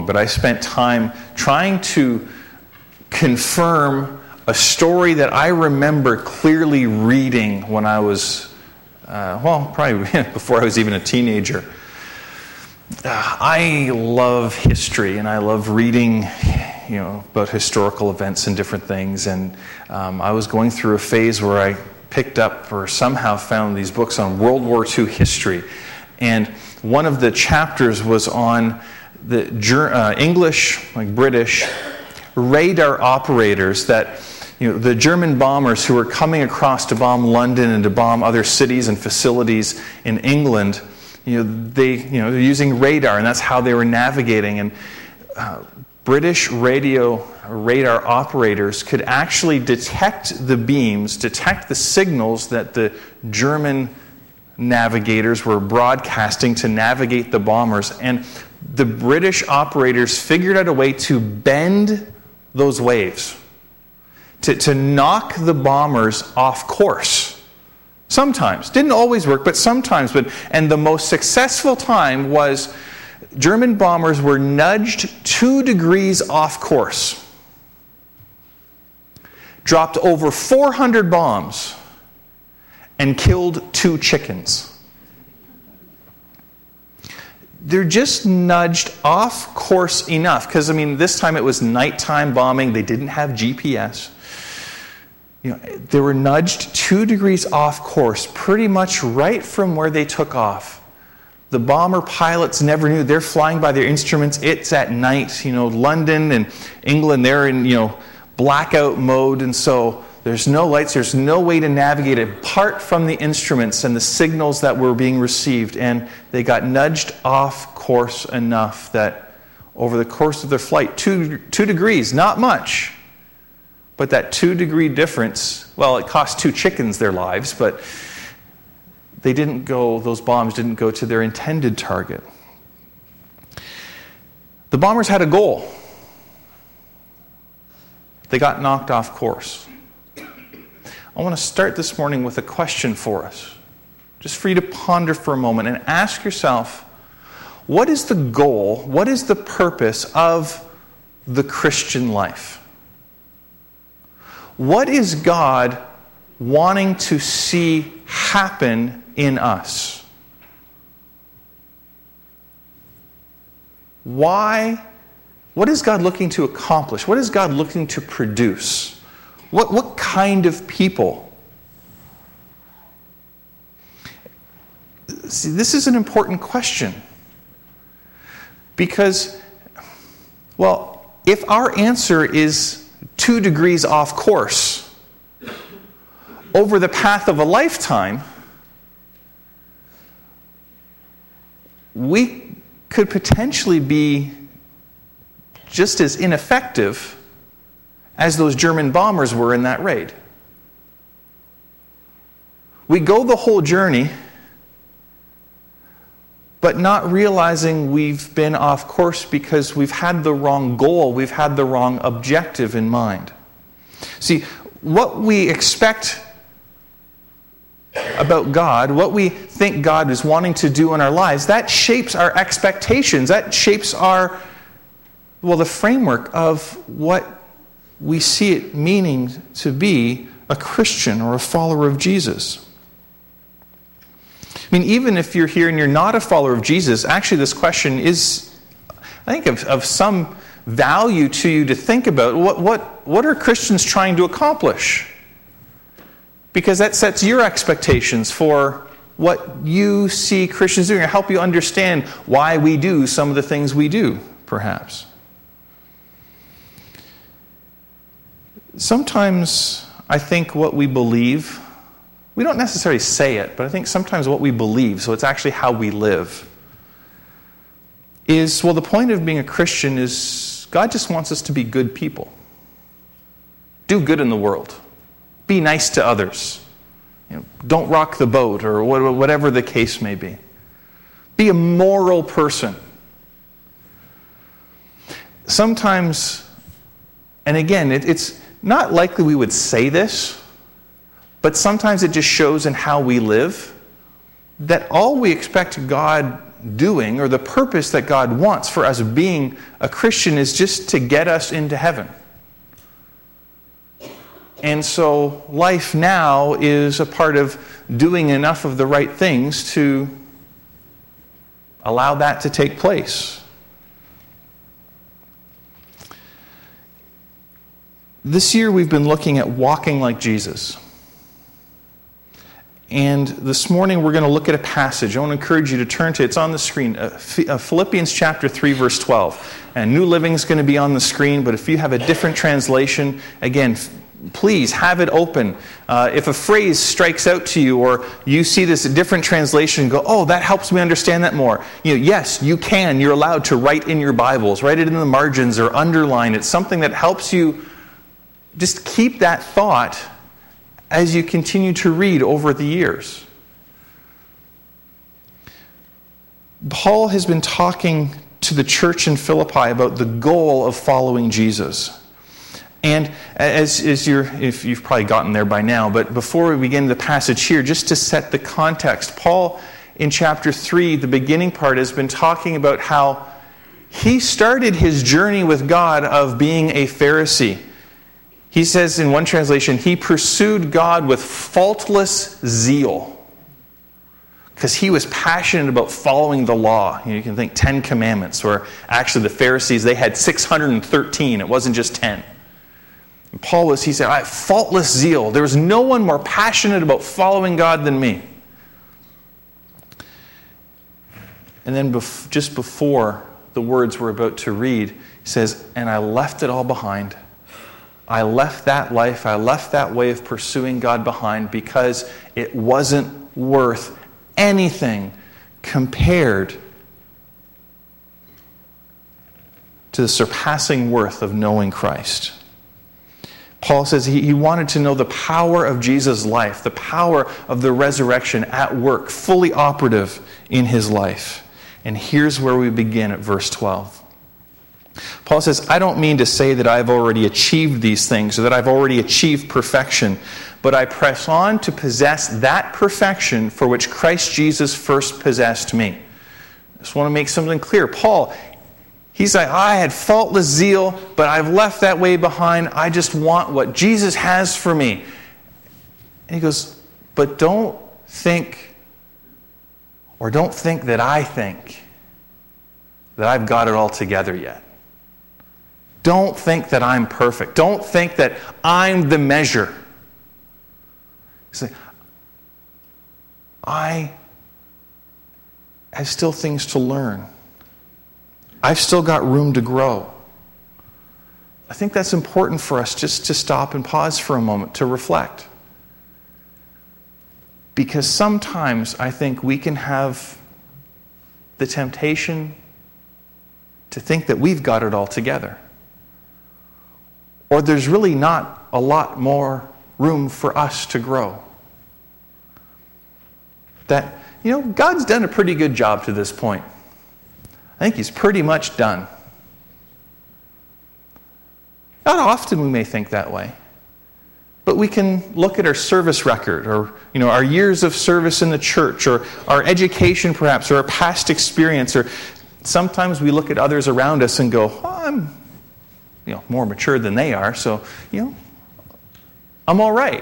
long, but I spent time trying to confirm a story that I remember clearly reading when I was, probably before I was even a teenager. I love history, and I love reading, about historical events and different things. And I was going through a phase where I picked up or somehow found these books on World War II history. And one of the chapters was on the English, British, radar operators that, the German bombers who were coming across to bomb London and to bomb other cities and facilities in England, they're using radar, and that's how they were navigating. And British radar operators could actually detect the beams, detect the signals that the German navigators were broadcasting to navigate the bombers. And the British operators figured out a way to bend those waves, to knock the bombers off course. Sometimes. Didn't always work, but sometimes. And the most successful time was German bombers were nudged 2 degrees off course. Dropped over 400 bombs and killed 2 chickens. They're just nudged off course enough, because, this time it was nighttime bombing. They didn't have GPS. They were nudged 2 degrees off course, pretty much right from where they took off. The bomber pilots never knew. They're flying by their instruments. It's at night. London and England, they're in, blackout mode. And so there's no lights. There's no way to navigate it apart from the instruments and the signals that were being received. And they got nudged off course enough that over the course of their flight, 2 degrees, not much. But that 2-degree difference, it cost 2 chickens their lives, but those bombs didn't go to their intended target. The bombers had a goal. They got knocked off course. I want to start this morning with a question for us, just for you to ponder for a moment and ask yourself, what is the goal, what is the purpose of the Christian life? What is God wanting to see happen in us? Why? What is God looking to accomplish? What is God looking to produce? What kind of people? See, this is an important question. Because, if our answer is 2 degrees off course over the path of a lifetime, we could potentially be just as ineffective as those German bombers were in that raid. We go the whole journey, but not realizing we've been off course because we've had the wrong goal, we've had the wrong objective in mind. See, what we expect about God, what we think God is wanting to do in our lives, that shapes our expectations, that shapes the framework of what we see it meaning to be a Christian or a follower of Jesus. Even if you're here and you're not a follower of Jesus, actually this question is, I think, of some value to you to think about. What are Christians trying to accomplish? Because that sets your expectations for what you see Christians doing, or help you understand why we do some of the things we do, perhaps. Sometimes I think what we believe, we don't necessarily say it, but I think sometimes what we believe, so it's actually how we live, is, the point of being a Christian is God just wants us to be good people. Do good in the world. Be nice to others. Don't rock the boat, or whatever the case may be. Be a moral person. Sometimes, and again, it's not likely we would say this, but sometimes it just shows in how we live that all we expect God doing, or the purpose that God wants for us being a Christian, is just to get us into heaven. And so life now is a part of doing enough of the right things to allow that to take place. This year we've been looking at walking like Jesus. And this morning we're going to look at a passage. I want to encourage you to turn to it. It's on the screen. Philippians chapter 3, verse 12. And New Living is going to be on the screen, but if you have a different translation, again, please have it open. If a phrase strikes out to you, or you see this different translation and go, oh, that helps me understand that more. Yes, you can. You're allowed to write in your Bibles. Write it in the margins or underline it. Something that helps you just keep that thought as you continue to read over the years. Paul has been talking to the church in Philippi about the goal of following Jesus. And if you've probably gotten there by now, but before we begin the passage here, just to set the context, Paul in chapter 3, the beginning part, has been talking about how he started his journey with God of being a Pharisee. He says in one translation, he pursued God with faultless zeal because he was passionate about following the law. You can think 10 Commandments, where actually the Pharisees, they had 613. It wasn't just 10. And he said, I have faultless zeal. There was no one more passionate about following God than me. And then just before the words we're about to read, he says, and I left it all behind. I left that life, I left that way of pursuing God behind because it wasn't worth anything compared to the surpassing worth of knowing Christ. Paul says he wanted to know the power of Jesus' life, the power of the resurrection at work, fully operative in his life. And here's where we begin at verse 12. Paul says, I don't mean to say that I've already achieved these things or that I've already achieved perfection, but I press on to possess that perfection for which Christ Jesus first possessed me. I just want to make something clear. Paul, he's like, I had faultless zeal, but I've left that way behind. I just want what Jesus has for me. And he goes, but don't think that I think that I've got it all together yet. Don't think that I'm perfect. Don't think that I'm the measure. Say, I have still things to learn. I've still got room to grow. I think that's important for us just to stop and pause for a moment to reflect. Because sometimes I think we can have the temptation to think that we've got it all together. Or there's really not a lot more room for us to grow. That, God's done a pretty good job to this point. I think he's pretty much done. Not often we may think that way. But we can look at our service record, or our years of service in the church, or our education perhaps, or our past experience, or sometimes we look at others around us and go, I'm more mature than they are, so, I'm all right.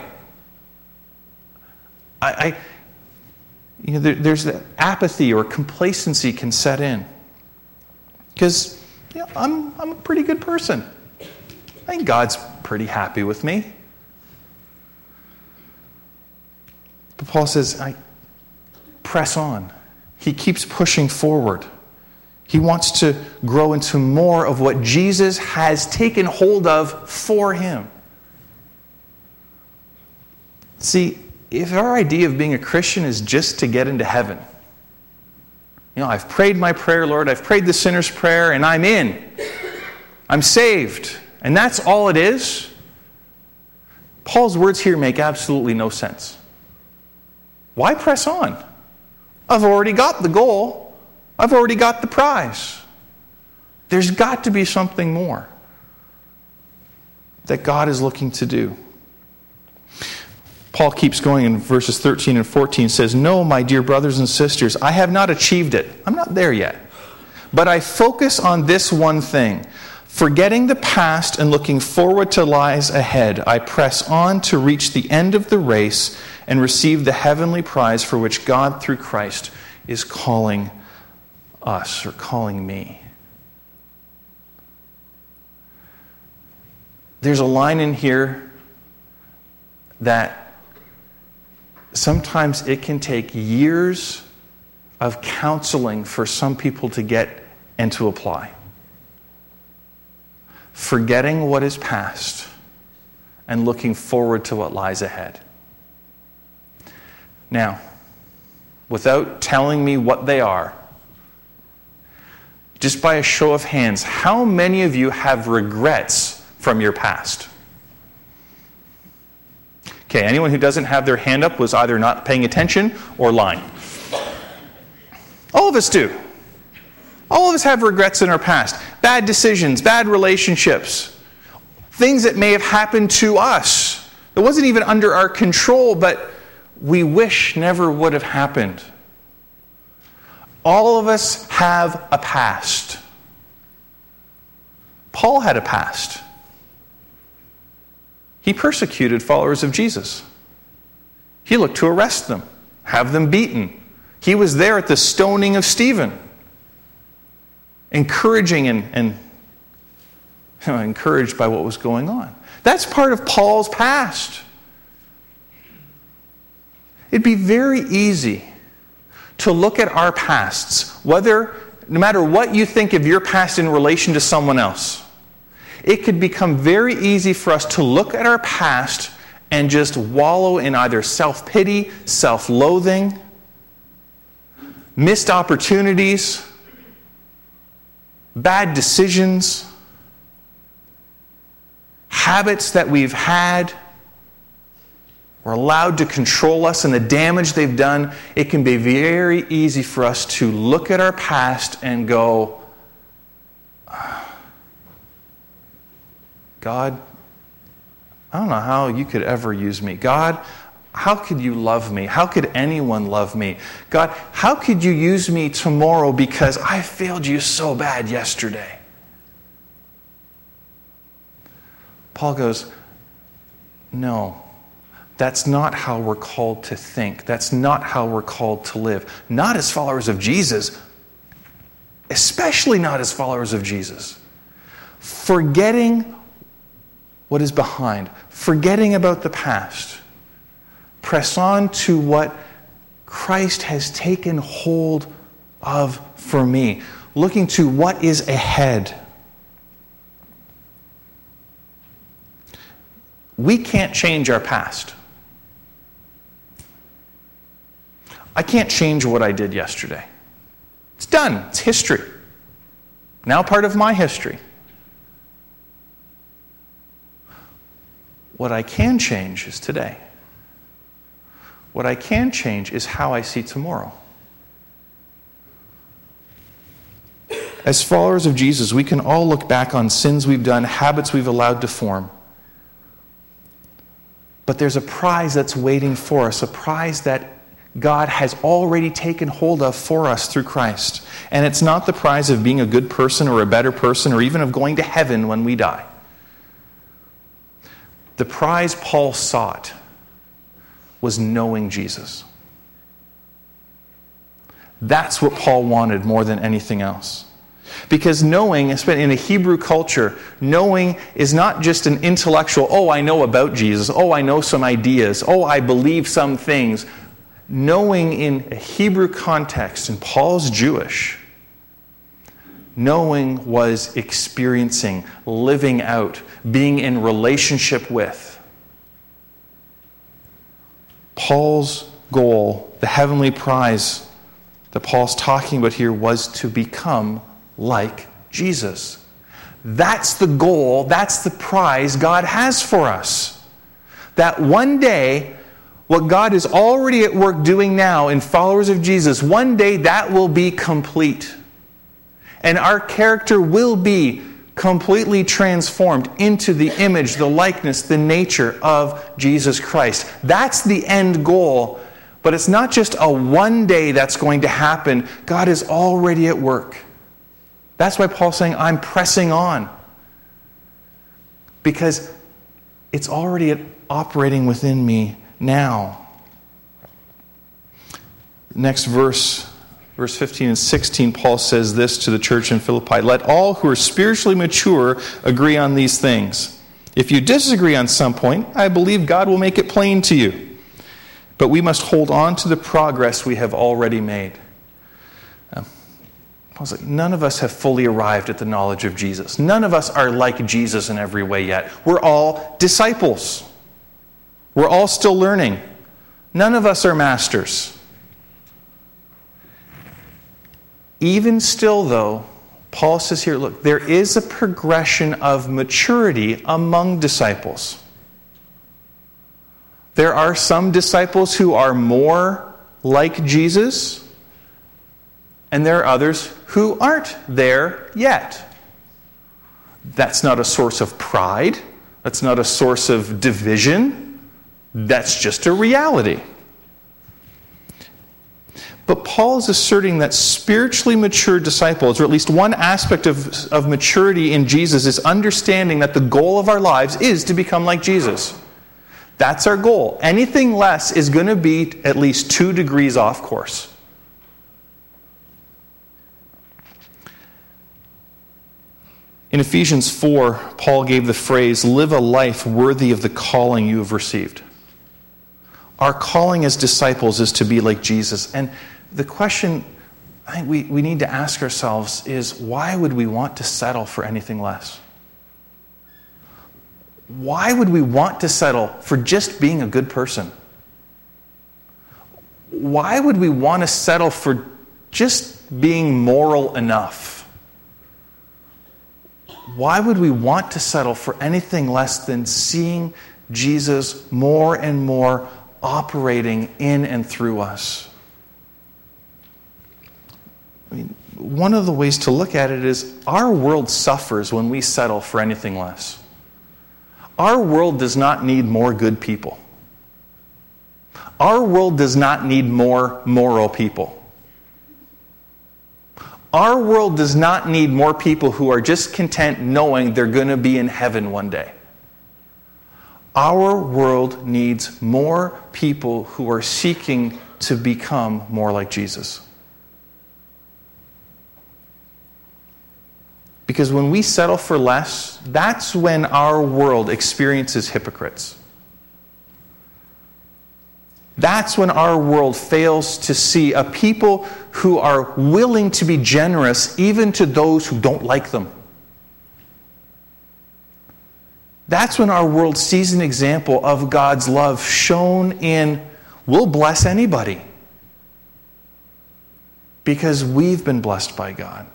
There's the apathy or complacency can set in. Because, I'm a pretty good person. I think God's pretty happy with me. But Paul says, I press on. He keeps pushing forward. He wants to grow into more of what Jesus has taken hold of for him. See, if our idea of being a Christian is just to get into heaven, I've prayed my prayer, Lord, I've prayed the sinner's prayer, and I'm in. I'm saved. And that's all it is. Paul's words here make absolutely no sense. Why press on? I've already got the goal. I've already got the prize. There's got to be something more that God is looking to do. Paul keeps going in verses 13 and 14, says, "No, my dear brothers and sisters, I have not achieved it." I'm not there yet. "But I focus on this one thing. Forgetting the past and looking forward to lies ahead, I press on to reach the end of the race and receive the heavenly prize for which God through Christ is calling us, or calling me." There's a line in here that sometimes it can take years of counseling for some people to get and to apply. Forgetting what is past and looking forward to what lies ahead. Now, without telling me what they are, just by a show of hands, how many of you have regrets from your past? Okay, anyone who doesn't have their hand up was either not paying attention or lying. All of us do. All of us have regrets in our past. Bad decisions, bad relationships, things that may have happened to us. It wasn't even under our control, but we wish never would have happened. All of us have a past. Paul had a past. He persecuted followers of Jesus. He looked to arrest them, have them beaten. He was there at the stoning of Stephen, encouraging and encouraged by what was going on. That's part of Paul's past. It'd be very easy to look at our pasts, no matter what you think of your past in relation to someone else. It could become very easy for us to look at our past and just wallow in either self-pity, self-loathing, missed opportunities, bad decisions, habits that we've had or allowed to control us and the damage they've done. It can be very easy for us to look at our past and go, "God, I don't know how you could ever use me. God, how could you love me? How could anyone love me? God, how could you use me tomorrow because I failed you so bad yesterday?" Paul goes, no, that's not how we're called to think. That's not how we're called to live. Not as followers of Jesus, especially not as followers of Jesus. Forgetting what is behind, forgetting about the past. Press on to what Christ has taken hold of for me, looking to what is ahead. We can't change our past. I can't change what I did yesterday. It's done. It's history. Now part of my history. What I can change is today. What I can change is how I see tomorrow. As followers of Jesus, we can all look back on sins we've done, habits we've allowed to form. But there's a prize that's waiting for us, a prize that God has already taken hold of for us through Christ. And it's not the prize of being a good person or a better person or even of going to heaven when we die. The prize Paul sought was knowing Jesus. That's what Paul wanted more than anything else. Because knowing, especially in a Hebrew culture, knowing is not just an intellectual, oh, I know about Jesus, oh, I know some ideas, oh, I believe some things. Knowing in a Hebrew context, and Paul's Jewish, knowing was experiencing, living out, being in relationship with. Paul's goal, the heavenly prize that Paul's talking about here, was to become like Jesus. That's the goal, that's the prize God has for us. That one day, what God is already at work doing now in followers of Jesus, one day that will be complete. And our character will be completely transformed into the image, the likeness, the nature of Jesus Christ. That's the end goal. But it's not just a one day that's going to happen. God is already at work. That's why Paul's saying, I'm pressing on. Because it's already operating within me now. Next verse 15 and 16, Paul says this to the church in Philippi: let all who are spiritually mature agree on these things. If you disagree on some point, I believe God will make it plain to you. But we must hold on to the progress we have already made. Paul's like, none of us have fully arrived at the knowledge of Jesus. None of us are like Jesus in every way yet. We're all disciples. We're all still learning. None of us are masters. Even still, though, Paul says here, look, there is a progression of maturity among disciples. There are some disciples who are more like Jesus, and there are others who aren't there yet. That's not a source of pride. That's not a source of division. That's just a reality. But Paul is asserting that spiritually mature disciples, or at least one aspect of maturity in Jesus, is understanding that the goal of our lives is to become like Jesus. That's our goal. Anything less is going to be at least 2 degrees off course. In Ephesians 4, Paul gave the phrase, live a life worthy of the calling you have received. Our calling as disciples is to be like Jesus. And the question I think we need to ask ourselves is, why would we want to settle for anything less? Why would we want to settle for just being a good person? Why would we want to settle for just being moral enough? Why would we want to settle for anything less than seeing Jesus more and more operating in and through us? I mean, one of the ways to look at it is our world suffers when we settle for anything less. Our world does not need more good people. Our world does not need more moral people. Our world does not need more people who are just content knowing they're going to be in heaven one day. Our world needs more people who are seeking to become more like Jesus. Because when we settle for less, that's when our world experiences hypocrites. That's when our world fails to see a people who are willing to be generous even to those who don't like them. That's when our world sees an example of God's love shown in, we'll bless anybody because we've been blessed by God.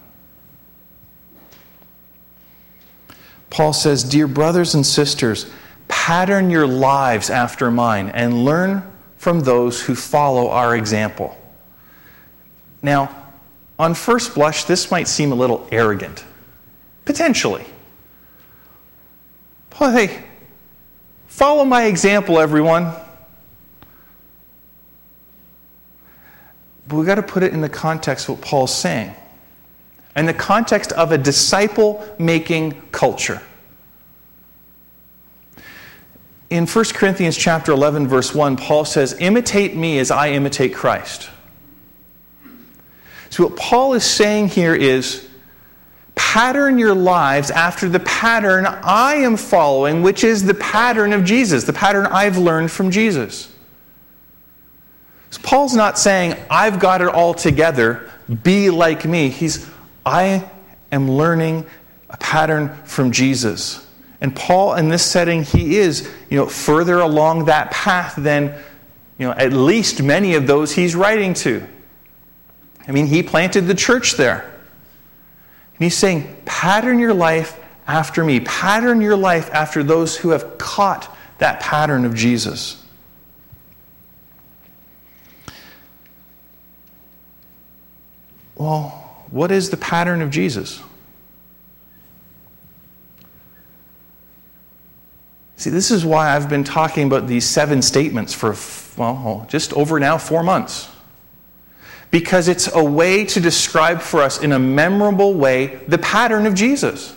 Paul says, dear brothers and sisters, pattern your lives after mine and learn from those who follow our example. Now, on first blush, this might seem a little arrogant. Potentially. Paul, hey, follow my example, everyone. But we've got to put it in the context of what Paul's saying. In the context of a disciple-making culture. In 1 Corinthians chapter 11, verse 1, Paul says, imitate me as I imitate Christ. So what Paul is saying here is, pattern your lives after the pattern I am following, which is the pattern of Jesus, the pattern I've learned from Jesus. So Paul's not saying, I've got it all together, be like me. I am learning a pattern from Jesus. And Paul, in this setting, he is, further along that path than, at least many of those he's writing to. I mean, he planted the church there. And he's saying, pattern your life after me. Pattern your life after those who have caught that pattern of Jesus. Well, what is the pattern of Jesus? See, this is why I've been talking about these 7 statements for, just over now 4 months. Because it's a way to describe for us in a memorable way the pattern of Jesus.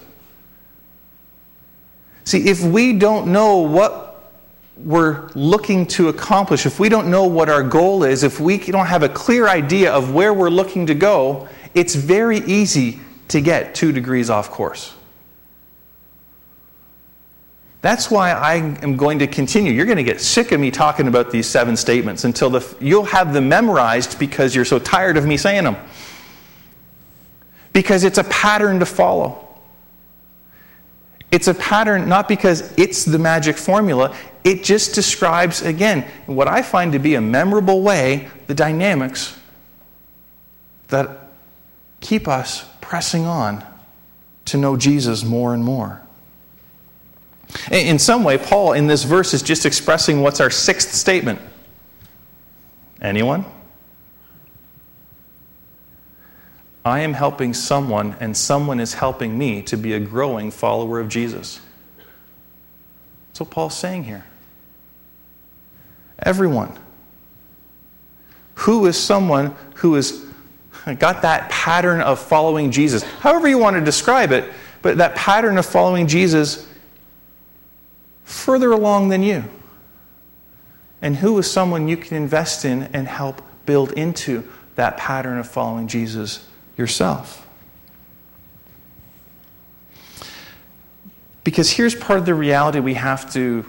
See, if we don't know what we're looking to accomplish, if we don't know what our goal is, if we don't have a clear idea of where we're looking to go, it's very easy to get 2 degrees off course. That's why I am going to continue. You're going to get sick of me talking about these 7 statements until you'll have them memorized because you're so tired of me saying them. Because it's a pattern to follow. It's a pattern not because it's the magic formula. It just describes, again, what I find to be a memorable way, the dynamics that keep us pressing on to know Jesus more and more. In some way, Paul in this verse is just expressing what's our 6th statement. Anyone? I am helping someone, and someone is helping me to be a growing follower of Jesus. That's what Paul's saying here. Everyone. Who is someone who has got that pattern of following Jesus? However you want to describe it, but that pattern of following Jesus further along than you. And who is someone you can invest in and help build into that pattern of following Jesus yourself? Because here's part of the reality we have to,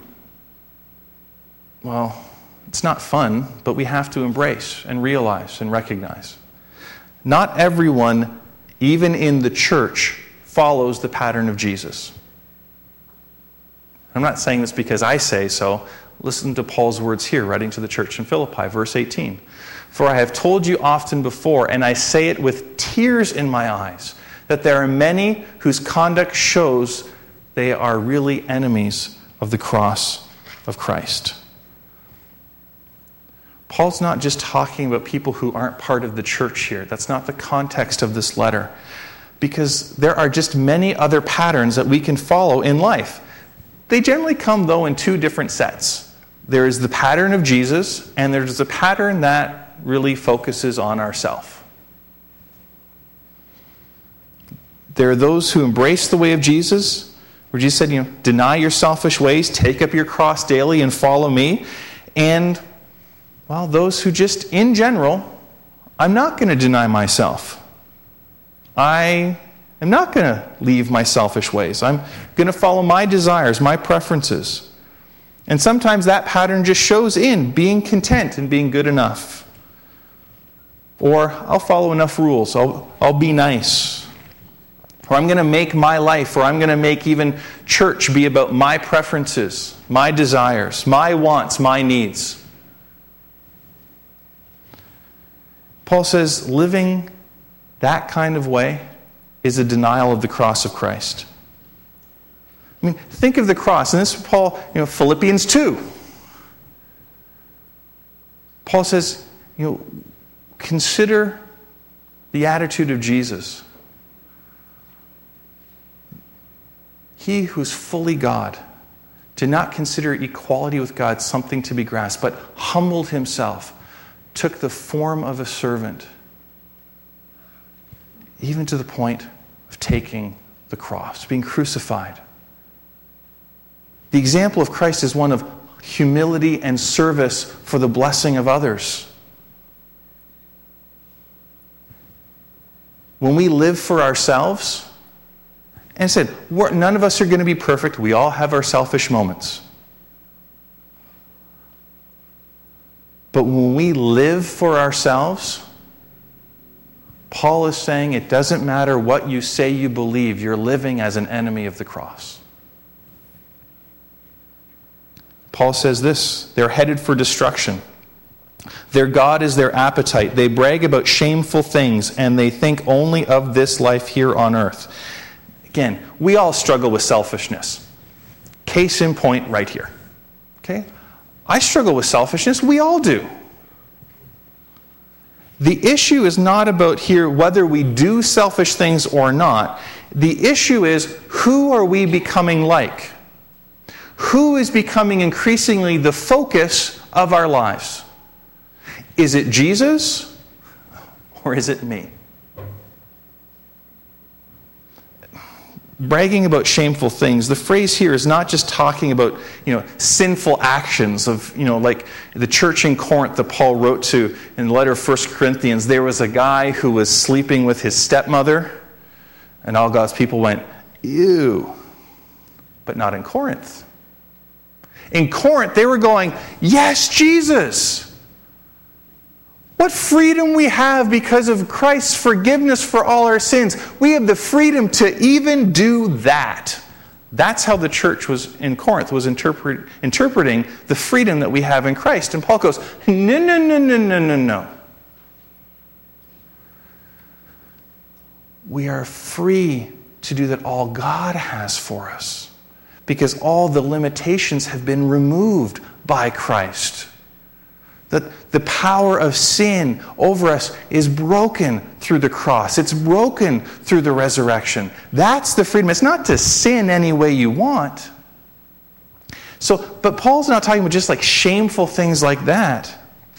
it's not fun, but we have to embrace and realize and recognize. Not everyone, even in the church, follows the pattern of Jesus. I'm not saying this because I say so. Listen to Paul's words here, writing to the church in Philippi, verse 18. For I have told you often before, and I say it with tears in my eyes, that there are many whose conduct shows they are really enemies of the cross of Christ. Paul's not just talking about people who aren't part of the church here. That's not the context of this letter. Because there are just many other patterns that we can follow in life. They generally come, though, in 2 different sets. There is the pattern of Jesus, and there's a pattern that really focuses on ourselves. There are those who embrace the way of Jesus, where Jesus said, deny your selfish ways, take up your cross daily, and follow me. And, those who just, in general, I'm not going to deny myself. I am not going to leave my selfish ways. I'm going to follow my desires, my preferences. And sometimes that pattern just shows in being content and being good enough. Or I'll follow enough rules. I'll be nice. Or I'm going to make my life, or I'm going to make even church be about my preferences, my desires, my wants, my needs. Paul says living that kind of way is a denial of the cross of Christ. Think of the cross. And this is Paul, Philippians 2. Paul says, consider the attitude of Jesus. He who's fully God did not consider equality with God something to be grasped, but humbled himself, took the form of a servant, even to the point of taking the cross, being crucified. The example of Christ is one of humility and service for the blessing of others. When we live for ourselves, and I said, none of us are going to be perfect. We all have our selfish moments. But when we live for ourselves, Paul is saying it doesn't matter what you say you believe, you're living as an enemy of the cross. Paul says this, they're headed for destruction. Their God is their appetite. They brag about shameful things, and they think only of this life here on earth. Again, we all struggle with selfishness. Case in point right here. Okay? I struggle with selfishness. We all do. The issue is not about here whether we do selfish things or not. The issue is, who are we becoming like? who is becoming increasingly the focus of our lives? Is it Jesus or is it me? Bragging about shameful things, the phrase here is not just talking about, sinful actions of, like the church in Corinth that Paul wrote to in the letter of 1 Corinthians. There was a guy who was sleeping with his stepmother, and all God's people went, ew. But not in Corinth. In Corinth, they were going, yes, Jesus. What freedom we have because of Christ's forgiveness for all our sins. We have the freedom to even do that. That's how the church was in Corinth, was interpreting the freedom that we have in Christ. And Paul goes, no. We are free to do that all God has for us, because all the limitations have been removed by Christ. That the power of sin over us is broken through the cross. It's broken through the resurrection. That's the freedom. It's not to sin any way you want. But Paul's not talking about just like shameful things like that.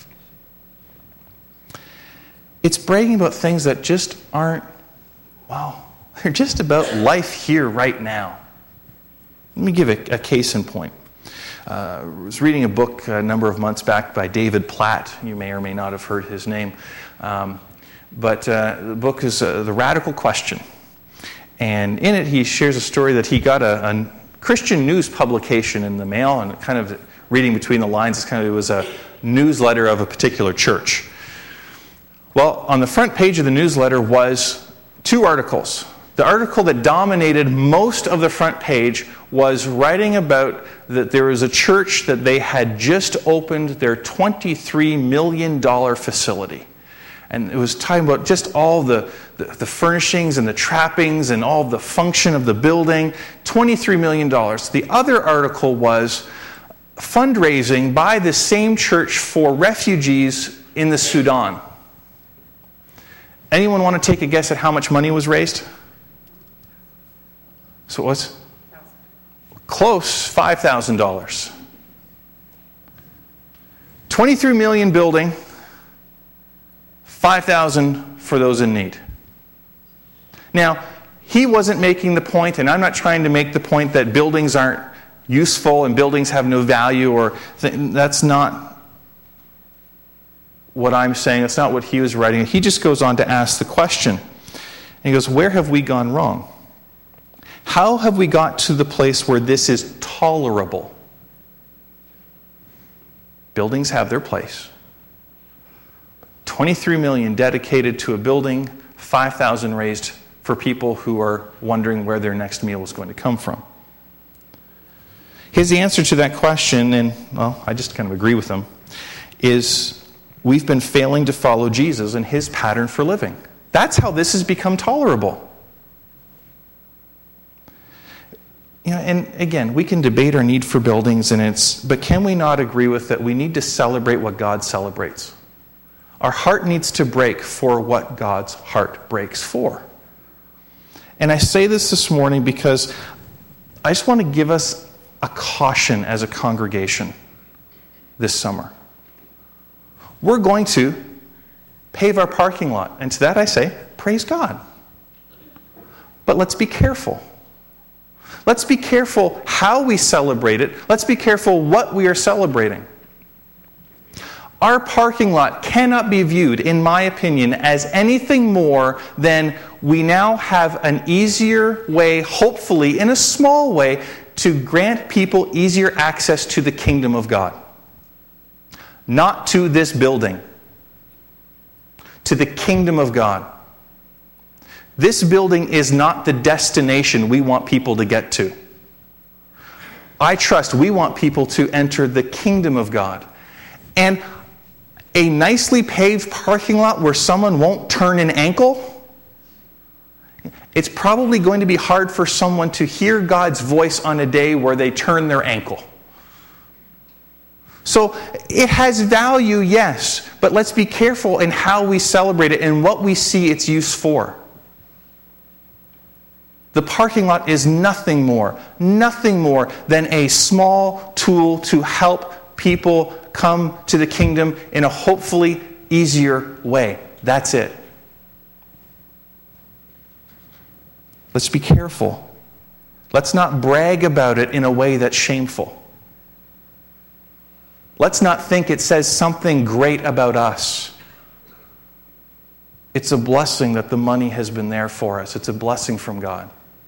It's bragging about things that just aren't, they're just about life here right now. Let me give a case in point. I was reading a book a number of months back by David Platt. You may or may not have heard his name. But the book is The Radical Question. And in it he shares a story that he got a Christian news publication in the mail, and kind of reading between the lines, it was a newsletter of a particular church. Well, on the front page of the newsletter was 2 articles. The article that dominated most of the front page was writing about that there was a church that they had just opened their $23 million facility. And it was talking about just all the furnishings and the trappings and all the function of the building. $23 million. The other article was fundraising by the same church for refugees in the Sudan. Anyone want to take a guess at how much money was raised? So it was close, $5,000. 23 million building, 5,000 for those in need. Now, he wasn't making the point, and I'm not trying to make the point that buildings aren't useful and buildings have no value, or that's not what I'm saying. That's not what he was writing. He just goes on to ask the question. And he goes, where have we gone wrong? How have we got to the place where this is tolerable? Buildings have their place. 23 million dedicated to a building, 5,000 raised for people who are wondering where their next meal is going to come from. His answer to that question, and I just kind of agree with him, is we've been failing to follow Jesus and his pattern for living. That's how this has become tolerable. And again, we can debate our need for buildings, but can we not agree with that we need to celebrate what God celebrates? Our heart needs to break for what God's heart breaks for. And I say this morning because I just want to give us a caution as a congregation this summer. We're going to pave our parking lot, and to that I say, praise God. But let's be careful. Let's be careful how we celebrate it. Let's be careful what we are celebrating. Our parking lot cannot be viewed, in my opinion, as anything more than we now have an easier way, hopefully in a small way, to grant people easier access to the kingdom of God. Not to this building. To the kingdom of God. This building is not the destination we want people to get to. I trust we want people to enter the kingdom of God. And a nicely paved parking lot where someone won't turn an ankle, it's probably going to be hard for someone to hear God's voice on a day where they turn their ankle. So it has value, yes, but let's be careful in how we celebrate it and what we see its use for. The parking lot is nothing more than a small tool to help people come to the kingdom in a hopefully easier way. That's it. Let's be careful. Let's not brag about it in a way that's shameful. Let's not think it says something great about us. It's a blessing that the money has been there for us. It's a blessing from God.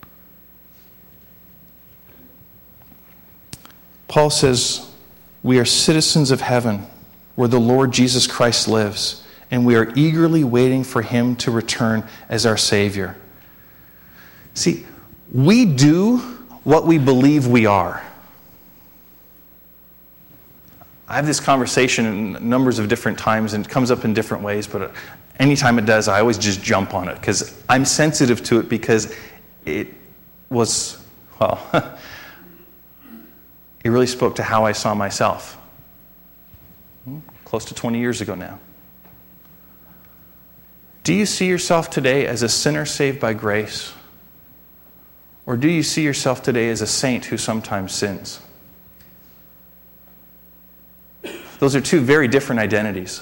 Paul says, we are citizens of heaven, where the Lord Jesus Christ lives, and we are eagerly waiting for him to return as our Savior. See, we do what we believe we are. I have this conversation in numbers of different times, and it comes up in different ways, but anytime it does, I always just jump on it, because I'm sensitive to it, because it was, it really spoke to how I saw myself. Close to 20 years ago now. Do you see yourself today as a sinner saved by grace? Or do you see yourself today as a saint who sometimes sins? Those are two very different identities.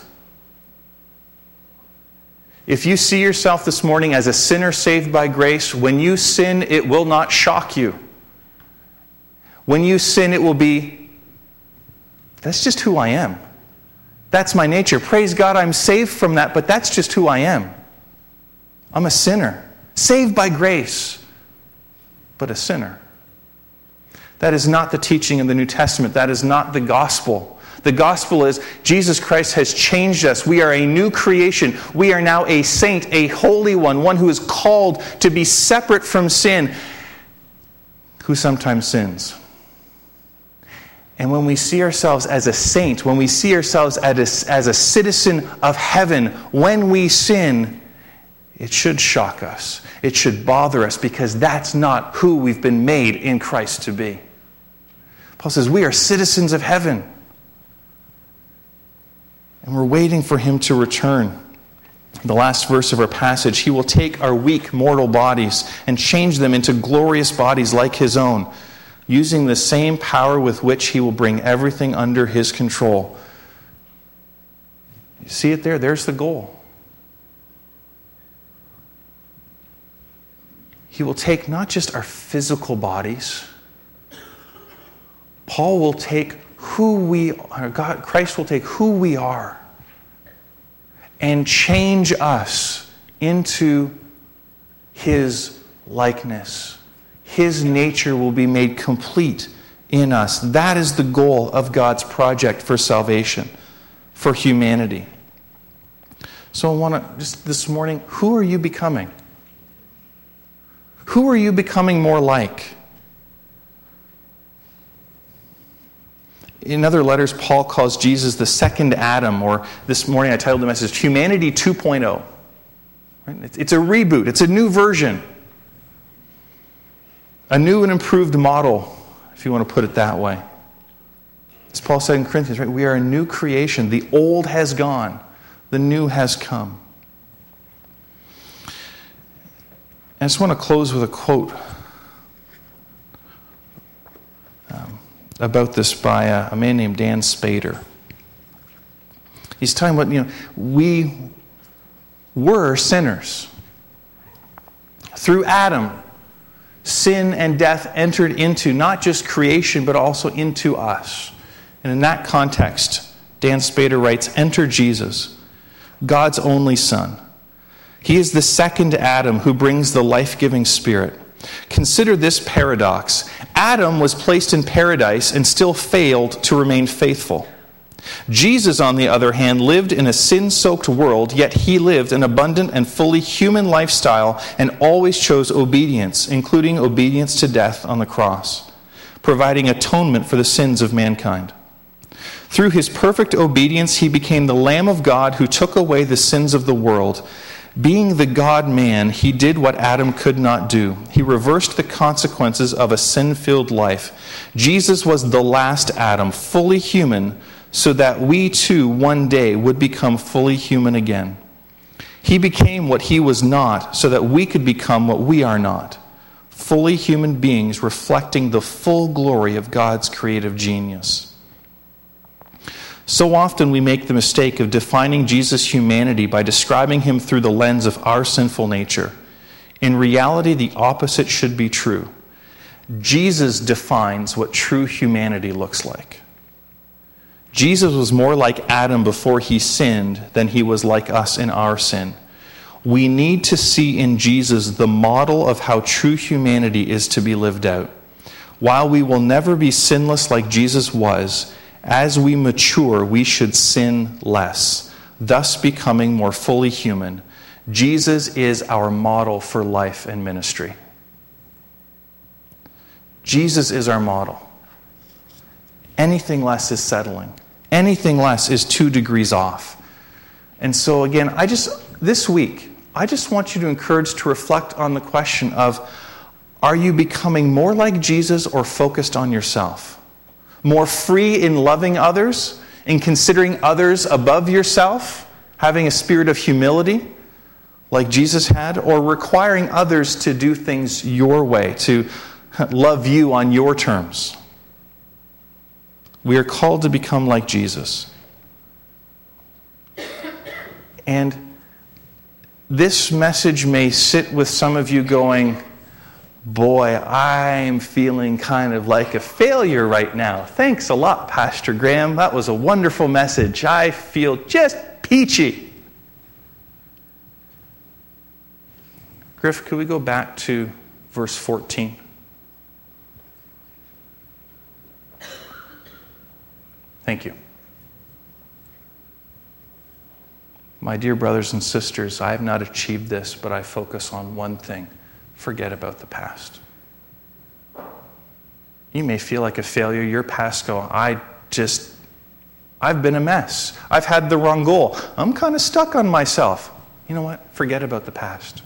If you see yourself this morning as a sinner saved by grace, when you sin, it will not shock you. When you sin, it will be, that's just who I am. That's my nature. Praise God, I'm saved from that, but that's just who I am. I'm a sinner, saved by grace, but a sinner. That is not the teaching of the New Testament. That is not the gospel. The gospel is Jesus Christ has changed us. We are a new creation. We are now a saint, a holy one who is called to be separate from sin, who sometimes sins. And when we see ourselves as a saint, when we see ourselves as a citizen of heaven, when we sin, it should shock us. It should bother us, because that's not who we've been made in Christ to be. Paul says we are citizens of heaven. And we're waiting for him to return. The last verse of our passage, he will take our weak mortal bodies and change them into glorious bodies like his own, using the same power with which he will bring everything under his control. You see it there? There's the goal. He will take not just our physical bodies. Paul will take who we are. Christ will take who we are and change us into his likeness. His nature will be made complete in us. That is the goal of God's project for salvation, for humanity. So I want to, just this morning, who are you becoming? Who are you becoming more like? In other letters, Paul calls Jesus the second Adam, or this morning I titled the message, Humanity 2.0. Right? It's a reboot. It's a new version. A new and improved model, if you want to put it that way. As Paul said in Corinthians, right? We are a new creation. The old has gone. The new has come. And I just want to close with a quote about this by a man named Dan Spader. He's talking about, we were sinners. Through Adam, sin and death entered into not just creation, but also into us. And in that context, Dan Spader writes, enter Jesus, God's only Son. He is the second Adam who brings the life-giving Spirit. Consider this paradox. Adam was placed in paradise and still failed to remain faithful. Jesus, on the other hand, lived in a sin-soaked world, yet he lived an abundant and fully human lifestyle and always chose obedience, including obedience to death on the cross, providing atonement for the sins of mankind. Through his perfect obedience, he became the Lamb of God who took away the sins of the world. Being the God-man, he did what Adam could not do. He reversed the consequences of a sin-filled life. Jesus was the last Adam, fully human, so that we too one day would become fully human again. He became what he was not, so that we could become what we are not, fully human beings reflecting the full glory of God's creative genius. So often we make the mistake of defining Jesus' humanity by describing him through the lens of our sinful nature. In reality, the opposite should be true. Jesus defines what true humanity looks like. Jesus was more like Adam before he sinned than he was like us in our sin. We need to see in Jesus the model of how true humanity is to be lived out. While we will never be sinless like Jesus was, as we mature, we should sin less, thus becoming more fully human. Jesus is our model for life and ministry. Jesus is our model. Anything less is settling. Anything less is 2 degrees off. And so again, this week, I just want you to encourage to reflect on the question of, are you becoming more like Jesus or focused on yourself? More free in loving others, in considering others above yourself, having a spirit of humility like Jesus had, or requiring others to do things your way, to love you on your terms? We are called to become like Jesus. And this message may sit with some of you going, boy, I'm feeling kind of like a failure right now. Thanks a lot, Pastor Graham. That was a wonderful message. I feel just peachy. Griff, could we go back to verse 14? Thank you. My dear brothers and sisters, I have not achieved this, but I focus on one thing. Forget about the past. You may feel like a failure. Your past go, I've been a mess. I've had the wrong goal. I'm kind of stuck on myself. You know what? Forget about the past.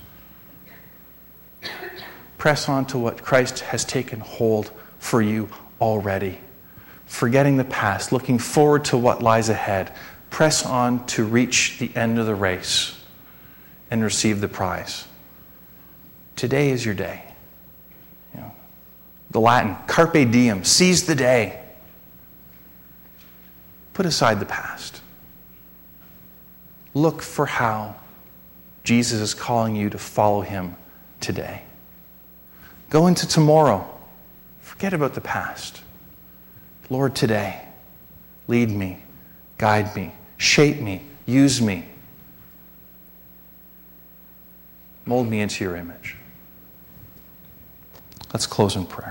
Press on to what Christ has taken hold for you already. Forgetting the past, looking forward to what lies ahead. Press on to reach the end of the race and receive the prize. Today is your day. The Latin, carpe diem, seize the day. Put aside the past. Look for how Jesus is calling you to follow him today. Go into tomorrow. Forget about the past. Lord, today, lead me, guide me, shape me, use me. Mold me into your image. Let's close in prayer.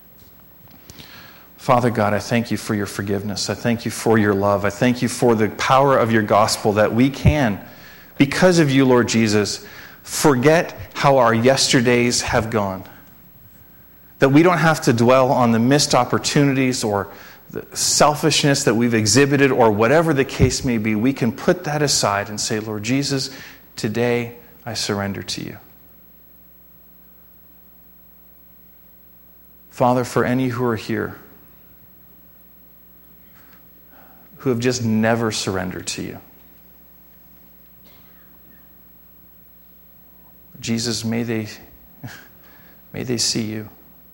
Father God, I thank you for your forgiveness. I thank you for your love. I thank you for the power of your gospel that we can, because of you, Lord Jesus, forget how our yesterdays have gone. That we don't have to dwell on the missed opportunities or the selfishness that we've exhibited or whatever the case may be. We can put that aside and say, Lord Jesus, today I surrender to you. Father, for any who are here who have just never surrendered to you, Jesus, may they see you.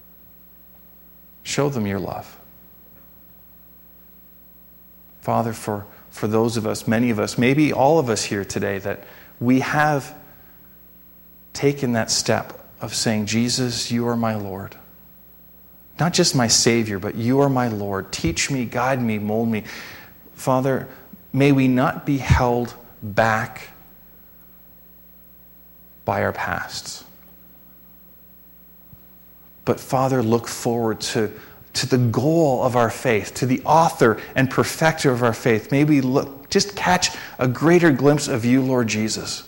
Show them your love. Father, for those of us, many of us, maybe all of us here today, that we have taken that step of saying, Jesus, you are my Lord. Not just my Savior, but you are my Lord. Teach me, guide me, mold me. Father, may we not be held back by our pasts. But Father, look forward to the goal of our faith, to the author and perfecter of our faith. May we just catch a greater glimpse of you, Lord Jesus,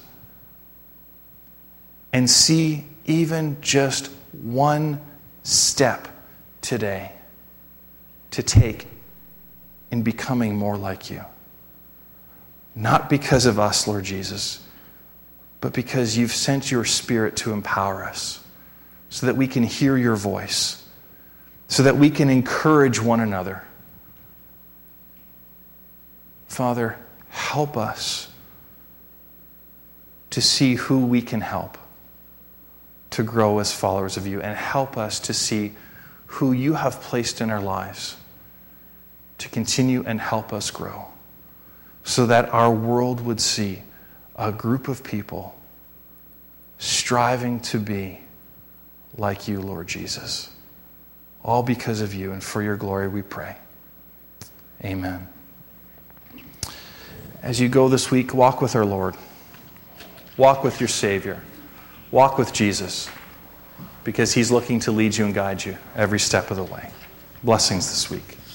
and see even just one step today to take in becoming more like you. Not because of us, Lord Jesus, but because you've sent your Spirit to empower us so that we can hear your voice, so that we can encourage one another. Father, help us to see who we can help, to grow as followers of you, and help us to see who you have placed in our lives to continue and help us grow, so that our world would see a group of people striving to be like you, Lord Jesus. All because of you, and for your glory we pray. Amen. As you go this week, walk with our Lord. Walk with your Savior. Walk with Jesus, because he's looking to lead you and guide you every step of the way. Blessings this week.